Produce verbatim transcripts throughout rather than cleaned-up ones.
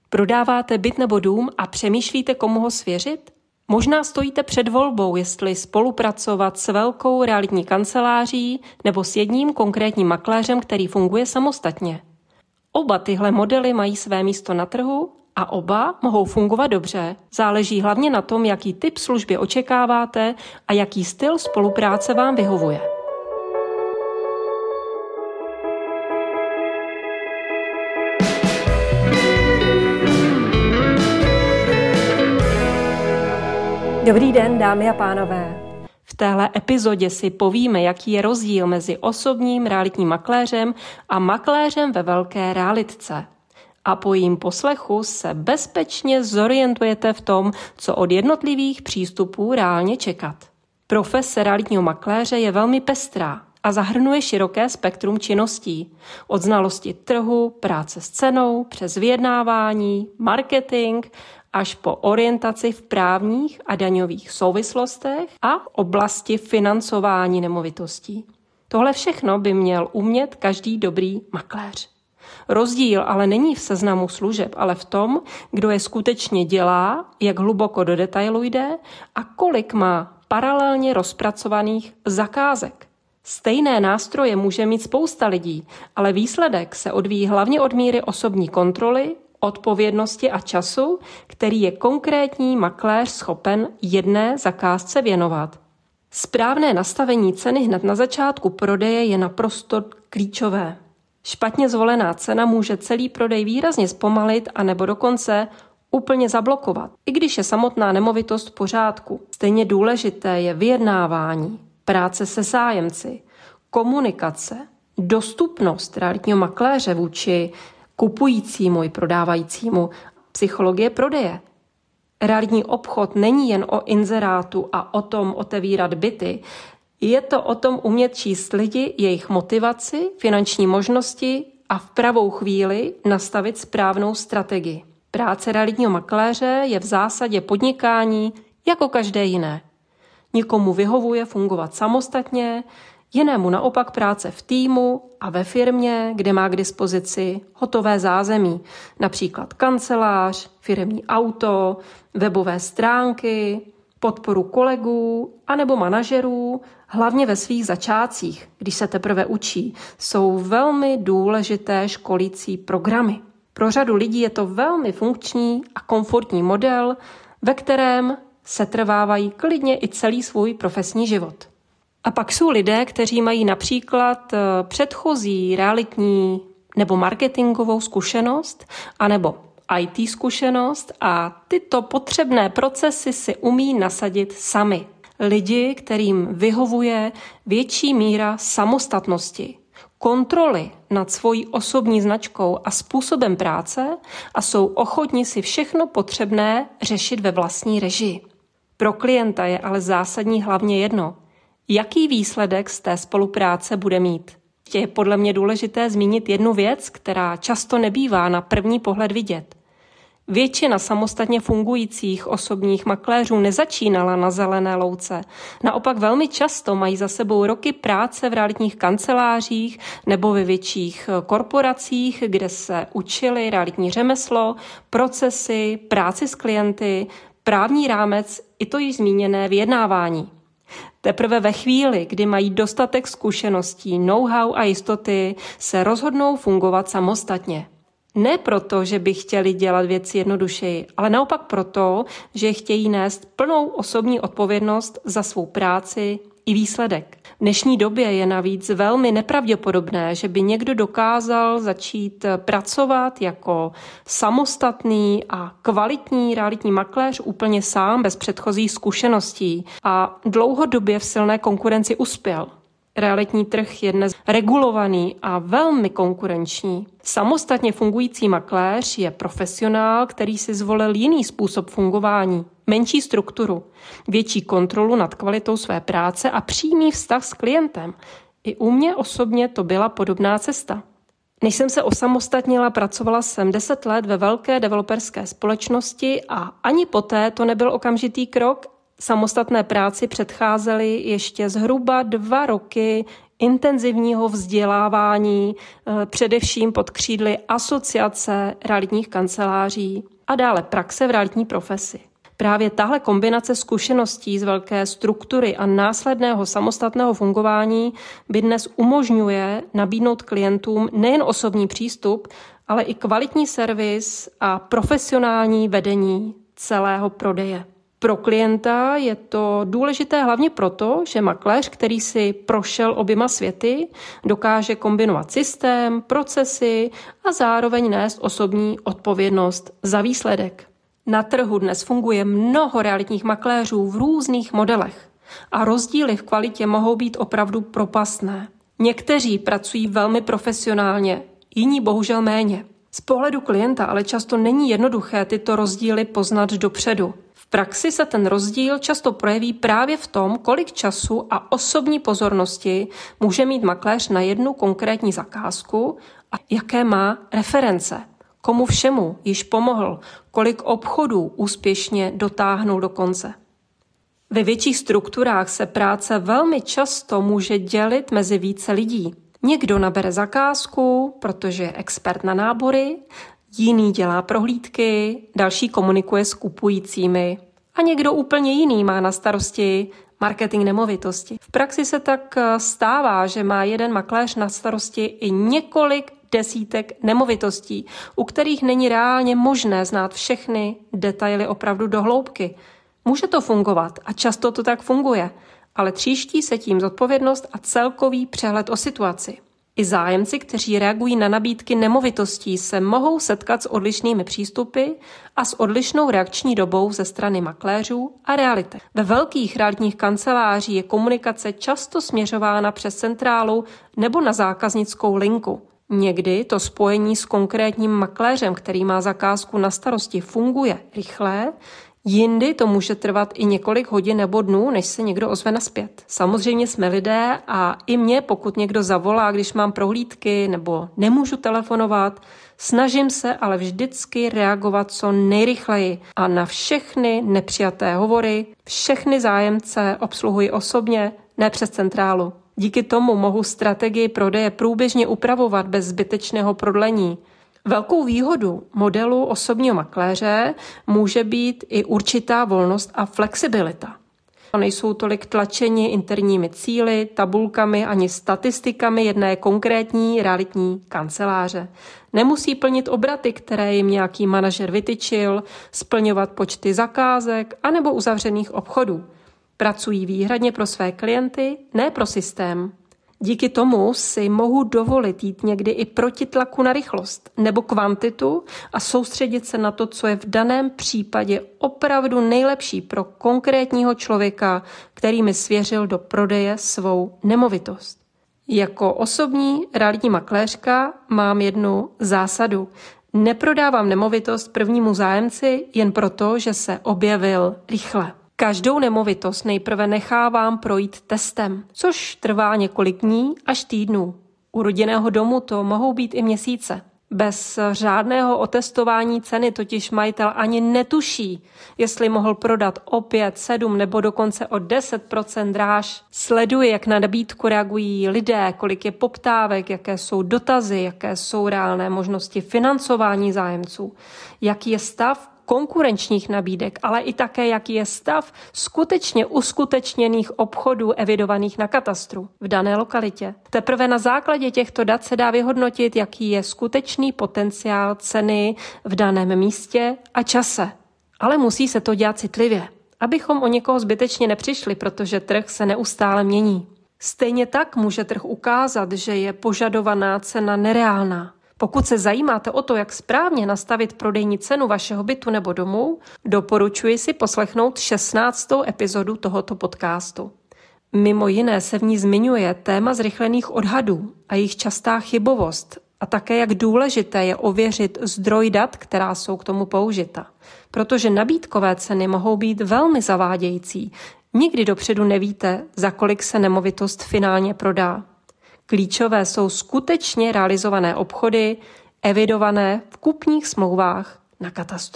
Prodáváte byt nebo dům a přemýšlíte, komu ho svěřit? Možná stojíte před volbou, jestli spolupracovat s velkou realitní kanceláří nebo s jedním konkrétním makléřem, který funguje samostatně. Oba tyhle modely mají své místo na trhu a oba mohou fungovat dobře. Záleží hlavně na tom, jaký typ služby očekáváte a jaký styl spolupráce vám vyhovuje. Dobrý den, dámy a pánové. V téhle epizodě si povíme, jaký je rozdíl mezi osobním realitním makléřem a makléřem ve velké realitce. A po jím poslechu se bezpečně zorientujete v tom, co od jednotlivých přístupů reálně čekat. Profese realitního makléře je velmi pestrá a zahrnuje široké spektrum činností. Od znalosti trhu, práce s cenou, přes vyjednávání, marketing, až po orientaci v právních a daňových souvislostech a oblasti financování nemovitostí. Tohle všechno by měl umět každý dobrý makléř. Rozdíl ale není v seznamu služeb, ale v tom, kdo je skutečně dělá, jak hluboko do detailu jde a kolik má paralelně rozpracovaných zakázek. Stejné nástroje může mít spousta lidí, ale výsledek se odvíjí hlavně od míry osobní kontroly, odpovědnosti a času, který je konkrétní makléř schopen jedné zakázce věnovat. Správné nastavení ceny hned na začátku prodeje je naprosto klíčové. Špatně zvolená cena může celý prodej výrazně zpomalit a nebo dokonce úplně zablokovat, i když je samotná nemovitost v pořádku. Stejně důležité je vyjednávání, práce se zájemci, komunikace, dostupnost realitního makléře vůči kupujícímu i prodávajícímu, psychologie prodeje. Realitní obchod není jen o inzerátu a o tom otevírat byty. Je to o tom umět číst lidi, jejich motivaci, finanční možnosti a v pravou chvíli nastavit správnou strategii. Práce realitního makléře je v zásadě podnikání jako každé jiné. Nikomu vyhovuje fungovat samostatně, jinému naopak práce v týmu a ve firmě, kde má k dispozici hotové zázemí, například kancelář, firemní auto, webové stránky, podporu kolegů anebo manažerů, hlavně ve svých začátcích, když se teprve učí, jsou velmi důležité školící programy. Pro řadu lidí je to velmi funkční a komfortní model, ve kterém se trvávají klidně i celý svůj profesní život. A pak jsou lidé, kteří mají například předchozí realitní nebo marketingovou zkušenost, anebo í té zkušenost a tyto potřebné procesy si umí nasadit sami. Lidi, kterým vyhovuje větší míra samostatnosti, kontroly nad svojí osobní značkou a způsobem práce a jsou ochotni si všechno potřebné řešit ve vlastní režii. Pro klienta je ale zásadní hlavně jedno, jaký výsledek z té spolupráce bude mít. Je podle mě důležité zmínit jednu věc, která často nebývá na první pohled vidět. Většina samostatně fungujících osobních makléřů nezačínala na zelené louce. Naopak velmi často mají za sebou roky práce v realitních kancelářích nebo ve větších korporacích, kde se učili realitní řemeslo, procesy, práci s klienty, právní rámec i to již zmíněné vyjednávání. Teprve ve chvíli, kdy mají dostatek zkušeností, know-how a jistoty, se rozhodnou fungovat samostatně. Ne proto, že by chtěli dělat věci jednodušeji, ale naopak proto, že chtějí nést plnou osobní odpovědnost za svou práci i výsledek. V dnešní době je navíc velmi nepravděpodobné, že by někdo dokázal začít pracovat jako samostatný a kvalitní realitní makléř úplně sám, bez předchozích zkušeností a dlouhodobě v silné konkurenci uspěl. Realitní trh je dnes regulovaný a velmi konkurenční. Samostatně fungující makléř je profesionál, který si zvolil jiný způsob fungování, menší strukturu, větší kontrolu nad kvalitou své práce a přímý vztah s klientem. I u mě osobně to byla podobná cesta. Než jsem se osamostatnila, pracovala jsem deset let ve velké developerské společnosti a ani poté to nebyl okamžitý krok. Samostatné práci předcházely ještě zhruba dva roky intenzivního vzdělávání, především pod křídly Asociace realitních kanceláří a dále praxe v realitní profesi. Právě tahle kombinace zkušeností z velké struktury a následného samostatného fungování by dnes umožňuje nabídnout klientům nejen osobní přístup, ale i kvalitní servis a profesionální vedení celého prodeje. Pro klienta je to důležité hlavně proto, že makléř, který si prošel oběma světy, dokáže kombinovat systém, procesy a zároveň nést osobní odpovědnost za výsledek. Na trhu dnes funguje mnoho realitních makléřů v různých modelech a rozdíly v kvalitě mohou být opravdu propastné. Někteří pracují velmi profesionálně, jiní bohužel méně. Z pohledu klienta ale často není jednoduché tyto rozdíly poznat dopředu. V praxi se ten rozdíl často projeví právě v tom, kolik času a osobní pozornosti může mít makléř na jednu konkrétní zakázku a jaké má reference. Komu všemu již pomohl, kolik obchodů úspěšně dotáhnul do konce. Ve větších strukturách se práce velmi často může dělit mezi více lidí. Někdo nabere zakázku, protože je expert na nábory, jiný dělá prohlídky, další komunikuje s kupujícími a někdo úplně jiný má na starosti marketing nemovitosti. V praxi se tak stává, že má jeden makléř na starosti i několik desítek nemovitostí, u kterých není reálně možné znát všechny detaily opravdu do hloubky. Může to fungovat a často to tak funguje, ale tříští se tím zodpovědnost a celkový přehled o situaci. I zájemci, kteří reagují na nabídky nemovitostí, se mohou setkat s odlišnými přístupy a s odlišnou reakční dobou ze strany makléřů a reality. Ve velkých realitních kancelářích je komunikace často směřována přes centrálu nebo na zákaznickou linku. Někdy to spojení s konkrétním makléřem, který má zakázku na starosti, funguje rychle, jindy to může trvat i několik hodin nebo dnů, než se někdo ozve nazpět. Samozřejmě jsme lidé a i mě, pokud někdo zavolá, když mám prohlídky nebo nemůžu telefonovat, snažím se ale vždycky reagovat co nejrychleji a na všechny nepřijaté hovory, všechny zájemce obsluhuji osobně, ne přes centrálu. Díky tomu mohu strategii prodeje průběžně upravovat bez zbytečného prodlení. Velkou výhodu modelu osobního makléře může být i určitá volnost a flexibilita. Nejsou tolik tlačeni interními cíli, tabulkami ani statistikami jedné konkrétní realitní kanceláře. Nemusí plnit obraty, které jim nějaký manažer vytyčil, splňovat počty zakázek anebo uzavřených obchodů. Pracují výhradně pro své klienty, ne pro systém. Díky tomu si mohu dovolit jít někdy i proti tlaku na rychlost nebo kvantitu a soustředit se na to, co je v daném případě opravdu nejlepší pro konkrétního člověka, který mi svěřil do prodeje svou nemovitost. Jako osobní realitní makléřka mám jednu zásadu. Neprodávám nemovitost prvnímu zájemci jen proto, že se objevil rychle. Každou nemovitost nejprve nechávám projít testem, což trvá několik dní až týdnů. U rodinného domu to mohou být i měsíce. Bez řádného otestování ceny totiž majitel ani netuší, jestli mohl prodat o pět, sedm nebo dokonce o deset procent dráž. Sleduje, jak na nabídku reagují lidé, kolik je poptávek, jaké jsou dotazy, jaké jsou reálné možnosti financování zájemců, jaký je stav konkurenčních nabídek, ale i také, jaký je stav skutečně uskutečněných obchodů evidovaných na katastru v dané lokalitě. Teprve na základě těchto dat se dá vyhodnotit, jaký je skutečný potenciál ceny v daném místě a čase. Ale musí se to dělat citlivě, abychom o někoho zbytečně nepřišli, protože trh se neustále mění. Stejně tak může trh ukázat, že je požadovaná cena nereálná. Pokud se zajímáte o to, jak správně nastavit prodejní cenu vašeho bytu nebo domu, doporučuji si poslechnout šestnáctou epizodu tohoto podcastu. Mimo jiné se v ní zmiňuje téma zrychlených odhadů a jejich častá chybovost a také jak důležité je ověřit zdroj dat, která jsou k tomu použita. Protože nabídkové ceny mohou být velmi zavádějící. Nikdy dopředu nevíte, za kolik se nemovitost finálně prodá. Klíčové jsou skutečně realizované obchody, evidované v kupních smlouvách na katastru.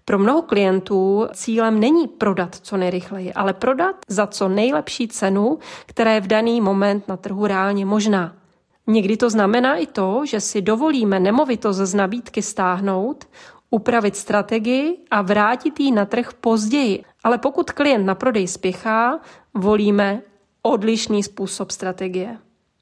Pro mnoho klientů cílem není prodat co nejrychleji, ale prodat za co nejlepší cenu, která je v daný moment na trhu reálně možná. Někdy to znamená i to, že si dovolíme nemovitost z nabídky stáhnout, upravit strategii a vrátit ji na trh později. Ale pokud klient na prodej spěchá, volíme odlišný způsob strategie.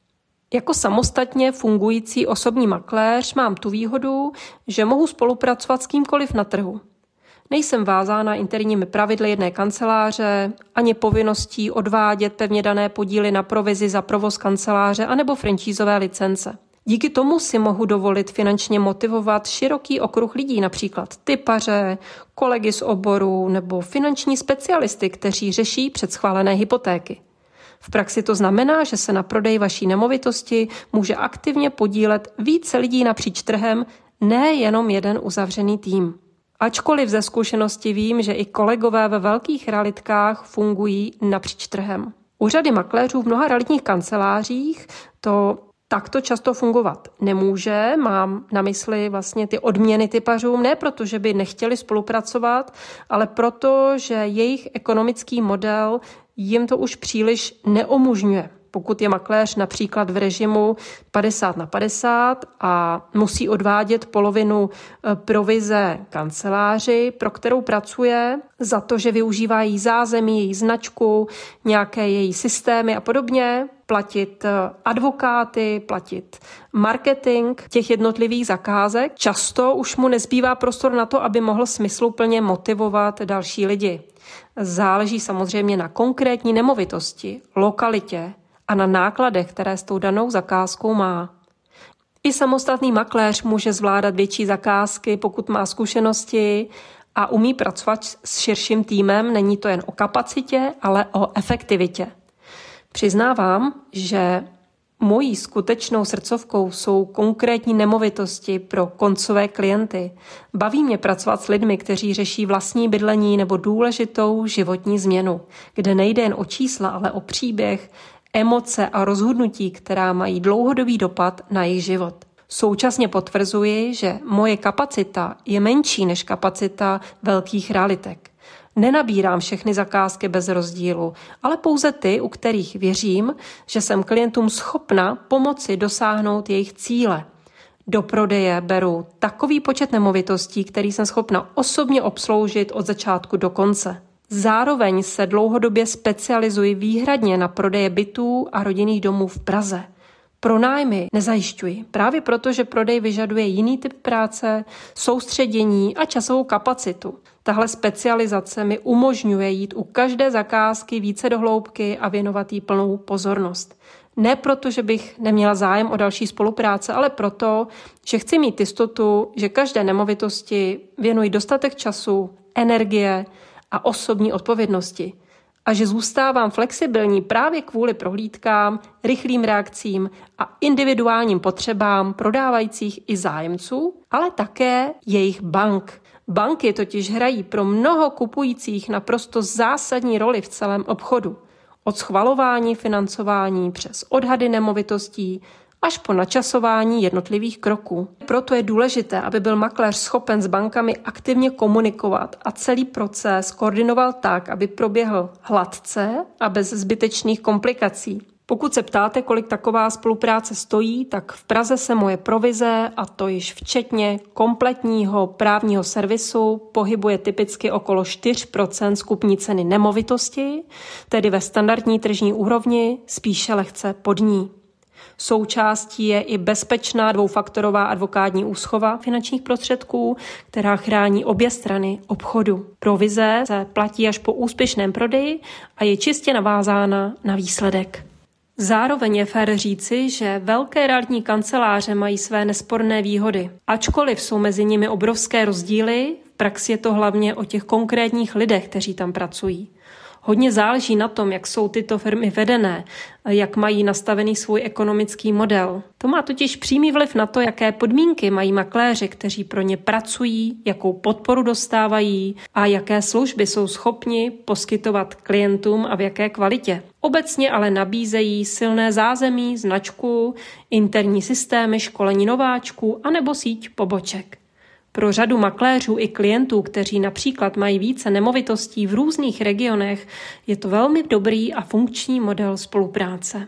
Jako samostatně fungující osobní makléř mám tu výhodu, že mohu spolupracovat s kýmkoliv na trhu. Nejsem vázána interními pravidly jedné kanceláře, ani povinností odvádět pevně dané podíly na provizi za provoz kanceláře anebo franšízové licence. Díky tomu si mohu dovolit finančně motivovat široký okruh lidí, například typaře, kolegy z oboru nebo finanční specialisty, kteří řeší předschválené hypotéky. V praxi to znamená, že se na prodej vaší nemovitosti může aktivně podílet více lidí napříč trhem, ne jenom jeden uzavřený tým. Ačkoliv ze zkušenosti vím, že i kolegové ve velkých realitkách fungují napříč trhem. U řady makléřů v mnoha realitních kancelářích to takto často fungovat nemůže. Mám na mysli vlastně ty odměny typařům, ne proto, že by nechtěli spolupracovat, ale proto, že jejich ekonomický model jim to už příliš neumožňuje. Pokud je makléř například v režimu padesát na padesát a musí odvádět polovinu provize kanceláři, pro kterou pracuje, za to, že využívá její zázemí, její značku, nějaké její systémy a podobně, platit advokáty, platit marketing těch jednotlivých zakázek. Často už mu nezbývá prostor na to, aby mohl smysluplně motivovat další lidi. Záleží samozřejmě na konkrétní nemovitosti, lokalitě a na nákladech, které s tou danou zakázkou má. I samostatný makléř může zvládat větší zakázky, pokud má zkušenosti a umí pracovat s širším týmem. Není to jen o kapacitě, ale o efektivitě. Přiznávám, že mojí skutečnou srdcovkou jsou konkrétní nemovitosti pro koncové klienty. Baví mě pracovat s lidmi, kteří řeší vlastní bydlení nebo důležitou životní změnu, kde nejde jen o čísla, ale o příběh, emoce a rozhodnutí, která mají dlouhodobý dopad na jejich život. Současně potvrzuji, že moje kapacita je menší než kapacita velkých realitek. Nenabírám všechny zakázky bez rozdílu, ale pouze ty, u kterých věřím, že jsem klientům schopna pomoci dosáhnout jejich cíle. Do prodeje beru takový počet nemovitostí, který jsem schopna osobně obsloužit od začátku do konce. Zároveň se dlouhodobě specializuji výhradně na prodeje bytů a rodinných domů v Praze. Pronájmy nezajišťuji, právě proto, že prodej vyžaduje jiný typ práce, soustředění a časovou kapacitu. Tahle specializace mi umožňuje jít u každé zakázky více do hloubky a věnovat jí plnou pozornost. Ne proto, že bych neměla zájem o další spolupráce, ale proto, že chci mít jistotu, že každé nemovitosti věnuji dostatek času, energie a osobní odpovědnosti. A že zůstávám flexibilní právě kvůli prohlídkám, rychlým reakcím a individuálním potřebám prodávajících i zájemců, ale také jejich bank. Banky totiž hrají pro mnoho kupujících naprosto zásadní roli v celém obchodu. Od schvalování financování přes odhady nemovitostí až po načasování jednotlivých kroků. Proto je důležité, aby byl makléř schopen s bankami aktivně komunikovat a celý proces koordinoval tak, aby proběhl hladce a bez zbytečných komplikací. Pokud se ptáte, kolik taková spolupráce stojí, tak v Praze se moje provize, a to již včetně kompletního právního servisu, pohybuje typicky okolo čtyři procenta z kupní ceny nemovitosti, tedy ve standardní tržní úrovni, spíše lehce pod ní. Součástí je i bezpečná dvoufaktorová advokátní úschova finančních prostředků, která chrání obě strany obchodu. Provize se platí až po úspěšném prodeji a je čistě navázána na výsledek. Zároveň je fér říci, že velké realitní kanceláře mají své nesporné výhody. Ačkoliv jsou mezi nimi obrovské rozdíly, v praxi je to hlavně o těch konkrétních lidech, kteří tam pracují. Hodně záleží na tom, jak jsou tyto firmy vedené, jak mají nastavený svůj ekonomický model. To má totiž přímý vliv na to, jaké podmínky mají makléři, kteří pro ně pracují, jakou podporu dostávají a jaké služby jsou schopni poskytovat klientům a v jaké kvalitě. Obecně ale nabízejí silné zázemí, značku, interní systémy, školení nováčků anebo síť poboček. Pro řadu makléřů i klientů, kteří například mají více nemovitostí v různých regionech, je to velmi dobrý a funkční model spolupráce.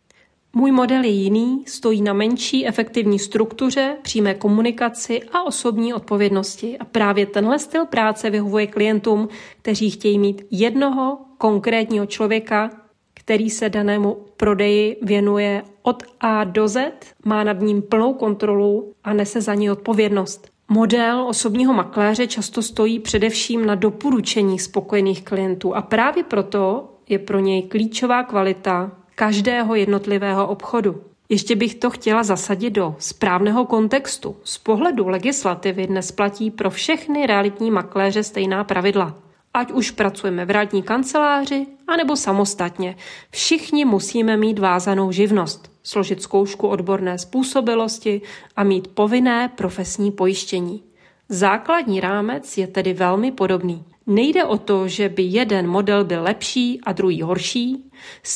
Můj model je jiný, stojí na menší efektivní struktuře, přímé komunikaci a osobní odpovědnosti. A právě tenhle styl práce vyhovuje klientům, kteří chtějí mít jednoho konkrétního člověka, který se danému prodeji věnuje od A do Z, má nad ním plnou kontrolu a nese za něj odpovědnost. Model osobního makléře často stojí především na doporučení spokojených klientů a právě proto je pro něj klíčová kvalita každého jednotlivého obchodu. Ještě bych to chtěla zasadit do správného kontextu. Z pohledu legislativy dnes platí pro všechny realitní makléře stejná pravidla. Ať už pracujeme v realitní kanceláři, anebo samostatně. Všichni musíme mít vázanou živnost, složit zkoušku odborné způsobilosti a mít povinné profesní pojištění. Základní rámec je tedy velmi podobný. Nejde o to, že by jeden model byl lepší a druhý horší,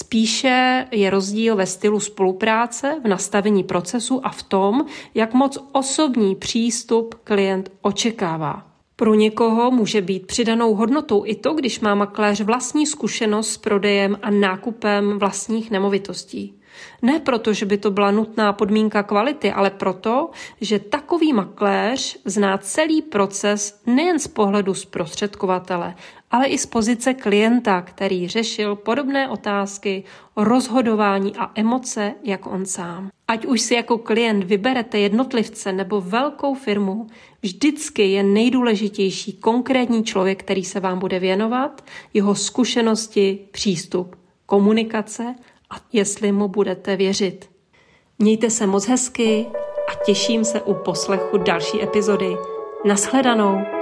spíše je rozdíl ve stylu spolupráce, v nastavení procesu a v tom, jak moc osobní přístup klient očekává. Pro někoho může být přidanou hodnotou i to, když má makléř vlastní zkušenost s prodejem a nákupem vlastních nemovitostí. Ne proto, že by to byla nutná podmínka kvality, ale proto, že takový makléř zná celý proces nejen z pohledu zprostředkovatele, ale i z pozice klienta, který řešil podobné otázky, rozhodování a emoce jako on sám. Ať už si jako klient vyberete jednotlivce nebo velkou firmu, vždycky je nejdůležitější konkrétní člověk, který se vám bude věnovat, jeho zkušenosti, přístup, komunikace a jestli mu budete věřit. Mějte se moc hezky a těším se u poslechu další epizody. Nashledanou.